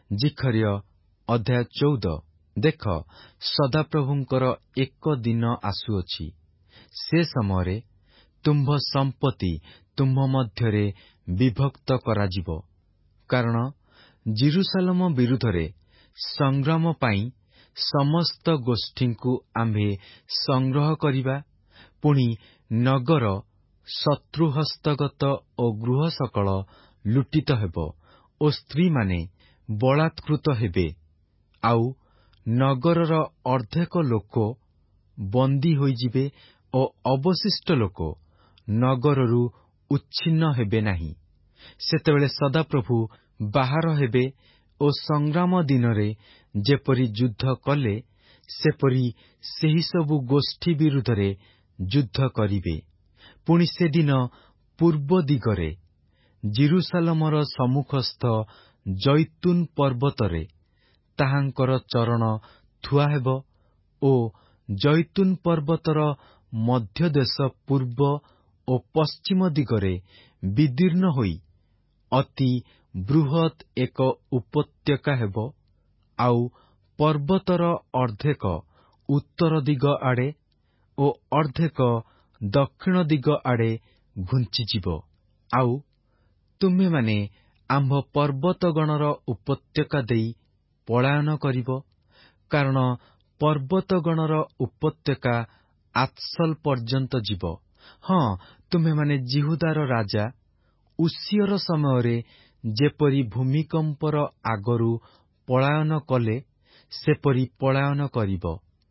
ଜିଖର୍ୟ ଅଧ୍ୟାୟ 14। ଦେଖ, ସଦାପ୍ରଭୁଙ୍କର ଏକ ଦିନ ଆସୁଅଛି, ସେ ସମୟରେ ତୁମ୍ଭ ସମ୍ପତ୍ତି ତୁମ୍ଭ ମଧ୍ୟରେ ବିଭକ୍ତ କରାଯିବ। କାରଣ ଜିରୁସାଲମ ବିରୁଦ୍ଧରେ ସଂଗ୍ରାମ ପାଇଁ ସମସ୍ତ ଗୋଷ୍ଠୀଙ୍କୁ ଆମ୍ଭେ ସଂଗ୍ରହ କରିବା, ପୁଣି ନଗର ଶତ୍ରୁ ହସ୍ତଗତ ଓ ଗୃହ ସକଳ ଲୁଟିତ ହେବ ଓ ସ୍ତ୍ରୀମାନେ ବଳାତ୍କୃତ ହେବେ, ଆଉ ନଗରର ଅର୍ଦ୍ଧେକ ଲୋକ ବନ୍ଦୀ ହୋଇଯିବେ ଓ ଅବଶିଷ୍ଟ ଲୋକ ନଗରରୁ ଉଚ୍ଛିନ୍ନ ହେବେ ନାହିଁ। ସେତେବେଳେ ସଦାପ୍ରଭୁ ବାହାର ହେବେ ଓ ସଂଗ୍ରାମ ଦିନରେ ଯେପରି ଯୁଦ୍ଧ କଲେ, ସେପରି ସେହି ସବୁ ଗୋଷ୍ଠୀ ବିରୁଦ୍ଧରେ ଯୁଦ୍ଧ କରିବେ। ପୁଣି ସେଦିନ ପୂର୍ବ ଦିଗରେ ଜିରୁସାଲମର ସମ୍ମୁଖସ୍ଥ ଜୈତୁନ୍ ପର୍ବତରେ ତାହାଙ୍କର ଚରଣ ଥୁଆହେବ ଓ ଜୈତୁନ୍ ପର୍ବତର ମଧ୍ୟଦେଶ ପୂର୍ବ ଓ ପଶ୍ଚିମ ଦିଗରେ ବିଦୀର୍ଣ୍ଣ ହୋଇ ଅତି ବୃହତ୍ ଏକ ଉପତ୍ୟକା ହେବ, ଆଉ ପର୍ବତର ଅର୍ଦ୍ଧେକ ଉତ୍ତର ଦିଗ ଆଡ଼େ ଓ ଅର୍ଦ୍ଧେକ ଦକ୍ଷିଣ ଦିଗ ଆଡ଼େ ଘୁଞ୍ଚିଯିବ। ଆଉ ତୁମେମାନେ ଆମ୍ଭ ପର୍ବତଗଣର ଉପତ୍ୟକା ଦେଇ ପଳାୟନ କରିବ, କାରଣ ପର୍ବତଗଣର ଉପତ୍ୟକା ଆତ୍ସଲ୍ ପର୍ଯ୍ୟନ୍ତ ଯିବ। ହଁ, ତୁମେମାନେ ଯିହୁଦାର ରାଜା ଉସିୟର ସମୟରେ ଯେପରି ଭୂମିକମ୍ପର ଆଗରୁ ପଳାୟନ କଲେ, ସେପରି ପଳାୟନ କରିବ।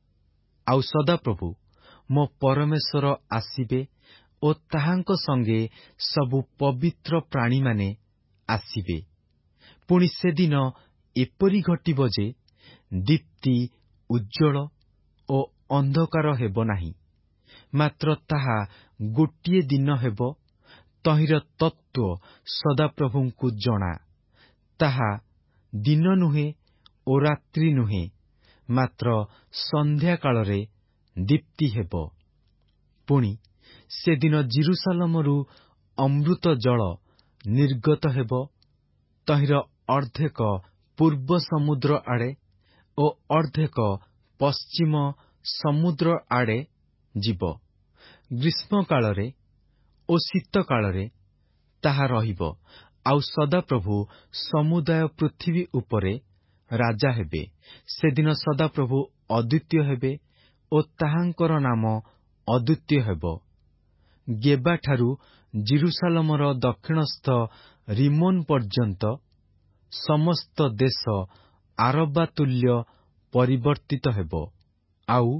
ଆଉ ସଦାପ୍ରଭୁ ମୋ ପରମେଶ୍ୱର ଆସିବେ ଓ ତାହାଙ୍କ ସଙ୍ଗେ ସବୁ ପବିତ୍ର ପ୍ରାଣୀମାନେ ଆସିବେ। ପୁଣି ସେଦିନ ଏପରି ଘଟିବ ଯେ, ଦୀପ୍ତି ଉଜ୍ଜ୍ୱଳ ଓ ଅନ୍ଧକାର ହେବ ନାହିଁ, ମାତ୍ର ତାହା ଗୋଟିଏ ଦିନ ହେବ। ତହିଁର ତତ୍ତ୍ୱ ସଦାପ୍ରଭୁଙ୍କୁ ଜଣା। ତାହା ଦିନ ନୁହେଁ ଓ ରାତ୍ରି ନୁହେଁ, ମାତ୍ର ସନ୍ଧ୍ୟାକାଳରେ ଦୀପ୍ତି ହେବ। ପୁଣି ସେଦିନ ଜିରୁସାଲମରୁ ଅମୃତ ଜଳ ନିର୍ଗତ ହେବ, ତହିଁର ଅର୍ଦ୍ଧେକ ପୂର୍ବ ସମୁଦ୍ର ଆଡ଼େ ଓ ଅର୍ଦ୍ଧେକ ପଶ୍ଚିମ ସମୁଦ୍ର ଆଡ଼େ ଯିବ। ଗ୍ରୀଷ୍ମକାଳରେ ଓ ଶୀତକାଳରେ ତାହା ରହିବ। ଆଉ ସଦାପ୍ରଭୁ ସମୁଦାୟ ପୃଥିବୀ ଉପରେ ରାଜା ହେବେ। ସେଦିନ ସଦାପ୍ରଭୁ ଅଦ୍ୱିତୀୟ ହେବେ ଓ ତାହାଙ୍କର ନାମ ଅଦ୍ୱିତୀୟ ହେବ। ଗେବାଠାରୁ ଜିରୁସାଲମର ଦକ୍ଷିଣସ୍ଥ ରିମୋନ୍ ପର୍ଯ୍ୟନ୍ତ ସମସ୍ତ ଦେଶ ଆରବା ତୁଲ୍ୟ ପରିବର୍ତ୍ତିତ ହେବ। ଆଉ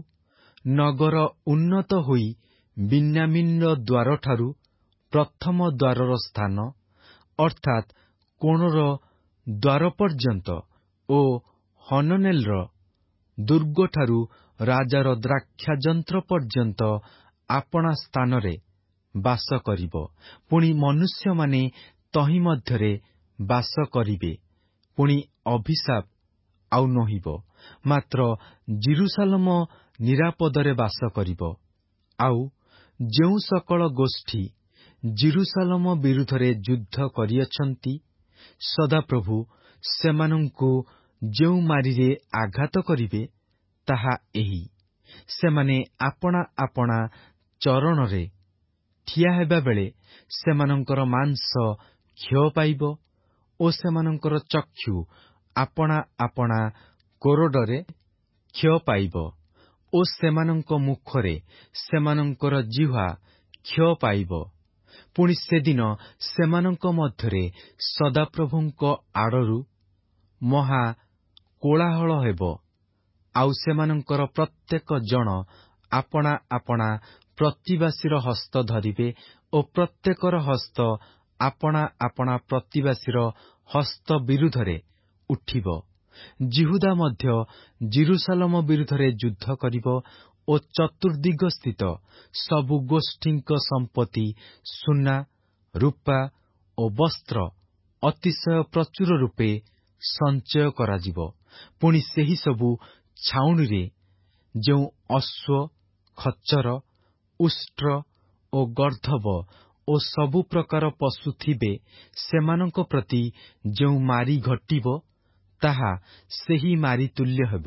ନଗର ଉନ୍ନତ ହୋଇ ବିନ୍ୟାମୀନର ଦ୍ୱାରଠାରୁ ପ୍ରଥମ ଦ୍ୱାରର ସ୍ଥାନ, ଅର୍ଥାତ୍ କୋଣର ଦ୍ୱାର ପର୍ଯ୍ୟନ୍ତ ଓ ହନନେଲର ଦୁର୍ଗଠାରୁ ରାଜାର ଦ୍ରାକ୍ଷାଯନ୍ତ୍ର ପର୍ଯ୍ୟନ୍ତ ଆପଣା ସ୍ଥାନରେ ବାସ କରିବ। ପୁଣି ମନୁଷ୍ୟମାନେ ତହିଁ ମଧ୍ୟରେ ବାସ କରିବେ। ପୁଣି ଅଭିଶାପ ଆଉ ନୋହିବ, ମାତ୍ର ଜିରୁସାଲମ ନିରାପଦରେ ବାସ କରିବ। ଆଉ ଯେଉଁ ସକଳ ଗୋଷ୍ଠୀ ଜିରୁସାଲମ ବିରୁଦ୍ଧରେ ଯୁଦ୍ଧ କରିଅଛନ୍ତି, ସଦାପ୍ରଭୁ ସେମାନଙ୍କୁ ଯେଉଁ ମାରିରେ ଆଘାତ କରିବେ, ତାହା ଏହି: ସେମାନେ ଆପଣା ଆପଣା ଚରଣରେ ଠିଆ ହେବାବେଳେ ସେମାନଙ୍କର ମାଂସ କ୍ଷୟ ପାଇବ ଓ ସେମାନଙ୍କର ଚକ୍ଷୁ ଆପଣା ଆପଣା କୋରଡ଼ରେ କ୍ଷୟ ପାଇବ ଓ ସେମାନଙ୍କ ମୁଖରେ ସେମାନଙ୍କର ଜିହ୍ୱା କ୍ଷୟ ପାଇବ। ପୁଣି ସେଦିନ ସେମାନଙ୍କ ମଧ୍ୟରେ ସଦାପ୍ରଭୁଙ୍କ ଆଡ଼ରୁ ମହା କୋଳାହଳ ହେବ, ଆଉ ସେମାନଙ୍କର ପ୍ରତ୍ୟେକ ଜଣ ଆପଣା ଆପଣା ପ୍ରତିବାସୀର ହସ୍ତ ଧରିବେ ଓ ପ୍ରତ୍ୟେକର ହସ୍ତ ଆପଣା ଆପଣା ପ୍ରତିବାସୀର ହସ୍ତ ବିରୁଦ୍ଧରେ ଉଠିବ। ଯିହୁଦା ମଧ୍ୟ ଜିରୁସାଲମ ବିରୁଦ୍ଧରେ ଯୁଦ୍ଧ କରିବ ଓ ଚତୁର୍ଦ୍ଦିଗସ୍ଥିତ ସବୁ ଗୋଷ୍ଠୀଙ୍କ ସମ୍ପତ୍ତି ସୁନା, ରୂପା ଓ ବସ୍ତ୍ର ଅତିଶୟ ପ୍ରଚୁର ରୂପେ ସଞ୍ଚୟ କରାଯିବ। ପୁଣି ସେହି ସବୁ ଛାଉଣିରେ ଯେଉଁ ଅଶ୍ୱ, ଖଚ୍ଚର, ଉଷ୍ଟ୍ର ଓ ଗର୍ଦ୍ଦଭ ଓ ସବୁ ପ୍ରକାର ପଶୁ ଥିବେ, ସେମାନଙ୍କ ପ୍ରତି ଯେଉଁ ମାରି ଘଟିବ, ତାହା ସେହି ମାରି ତୁଲ୍ୟ ହେବ।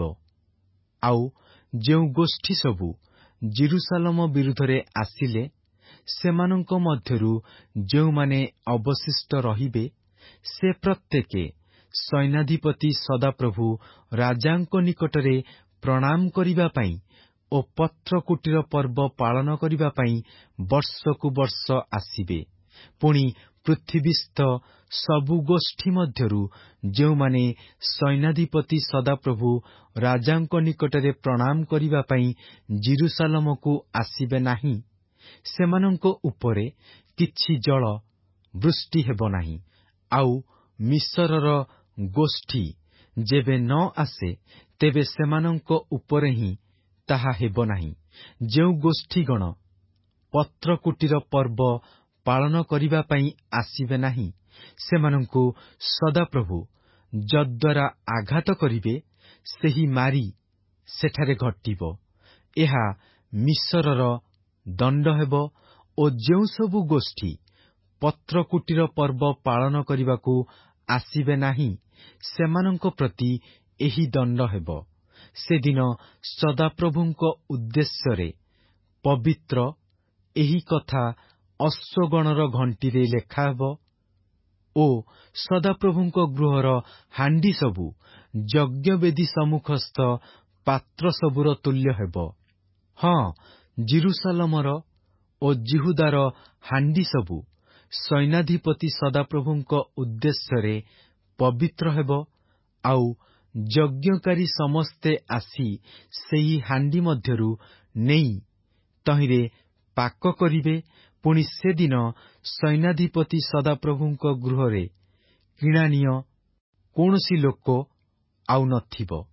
ଆଉ ଯେଉଁ ଗୋଷ୍ଠୀ ସବୁ ଜିରୁସାଲମ ବିରୁଦ୍ଧରେ ଆସିଲେ, ସେମାନଙ୍କ ମଧ୍ୟରୁ ଯେଉଁମାନେ ଅବଶିଷ୍ଟ ରହିବେ, ସେ ପ୍ରତ୍ୟେକେ ସୈନ୍ୟାଧିପତି ସଦାପ୍ରଭୁ ରାଜାଙ୍କ ନିକଟରେ ପ୍ରଣାମ କରିବା ପାଇଁ ଓ ପତ୍ରକୁଟୀର ପର୍ବ ପାଳନ କରିବା ପାଇଁ ବର୍ଷକୁ ବର୍ଷ ଆସିବେ। ପୁଣି ପୃଥିବୀସ୍ଥ ସବୁ ଗୋଷ୍ଠୀ ମଧ୍ୟରୁ ଯେଉଁମାନେ ସୈନ୍ୟାଧିପତି ସଦାପ୍ରଭୁ ରାଜାଙ୍କ ନିକଟରେ ପ୍ରଣାମ କରିବା ପାଇଁ ଜିରୁସାଲମକୁ ଆସିବେ ନାହିଁ, ସେମାନଙ୍କ ଉପରେ କିଛି ଜଳ ବୃଷ୍ଟି ହେବ ନାହିଁ। ଆଉ ମିଶରର ଗୋଷ୍ଠୀ ଯେବେ ନ ଆସେ, ତେବେ ସେମାନଙ୍କ ଉପରେ ହିଁ ତାହା ହେବ ନାହିଁ। ଯେଉଁ ଗୋଷ୍ଠୀଗଣ ପତ୍ରକୁଟୀର ପର୍ବ ପାଳନ କରିବା ପାଇଁ ଆସିବେ ନାହିଁ, ସେମାନଙ୍କୁ ସଦାପ୍ରଭୁ ଯଦ୍ୱାରା ଆଘାତ କରିବେ, ସେହି ମାରି ସେଠାରେ ଘଟିବ। ଏହା ମିଶରର ଦଣ୍ଡ ହେବ। ଓ ଯେଉଁ ସବୁ ଗୋଷ୍ଠୀ ପତ୍ରକୁଟୀର ପର୍ବ ପାଳନ କରିବାକୁ ଆସିବେ ନାହିଁ, ସେମାନଙ୍କ ପ୍ରତି ଏହି ଦଣ୍ଡ ହେବ। ସେଦିନ ସଦାପ୍ରଭୁଙ୍କ ଉଦ୍ଦେଶ୍ୟରେ ପବିତ୍ର ଏହି କଥା ଅଶ୍ୱଗଣର ଘଣ୍ଟିରେ ଲେଖାହେବ ଓ ସଦାପ୍ରଭୁଙ୍କ ଗୃହର ହାଣ୍ଡି ସବୁ ଯଜ୍ଞବେଦୀ ସମ୍ମୁଖସ୍ଥ ପାତ୍ର ସବୁର ତୁଲ୍ୟ ହେବ। ହଁ, ଜିରୁସାଲମର ଓ ଯିହୁଦାର ହାଣ୍ଡି ସବୁ ସୈନ୍ୟାଧିପତି ସଦାପ୍ରଭୁଙ୍କ ଉଦ୍ଦେଶ୍ୟରେ ପବିତ୍ର ହେବ। ଆଉ ଯଜ୍ଞକାରୀ ସମସ୍ତେ ଆସି ସେହି ହାଣ୍ଡି ମଧ୍ୟରୁ ନେଇ ତହିଁରେ ପାକ କରିବେ। ପୁଣି ସେଦିନ ସୈନ୍ୟାଧିପତି ସଦାପ୍ରଭୁଙ୍କ ଗୃହରେ କିଣାଣିୟ କୌଣସି ଲୋକ ଆଉ ନଥିବ।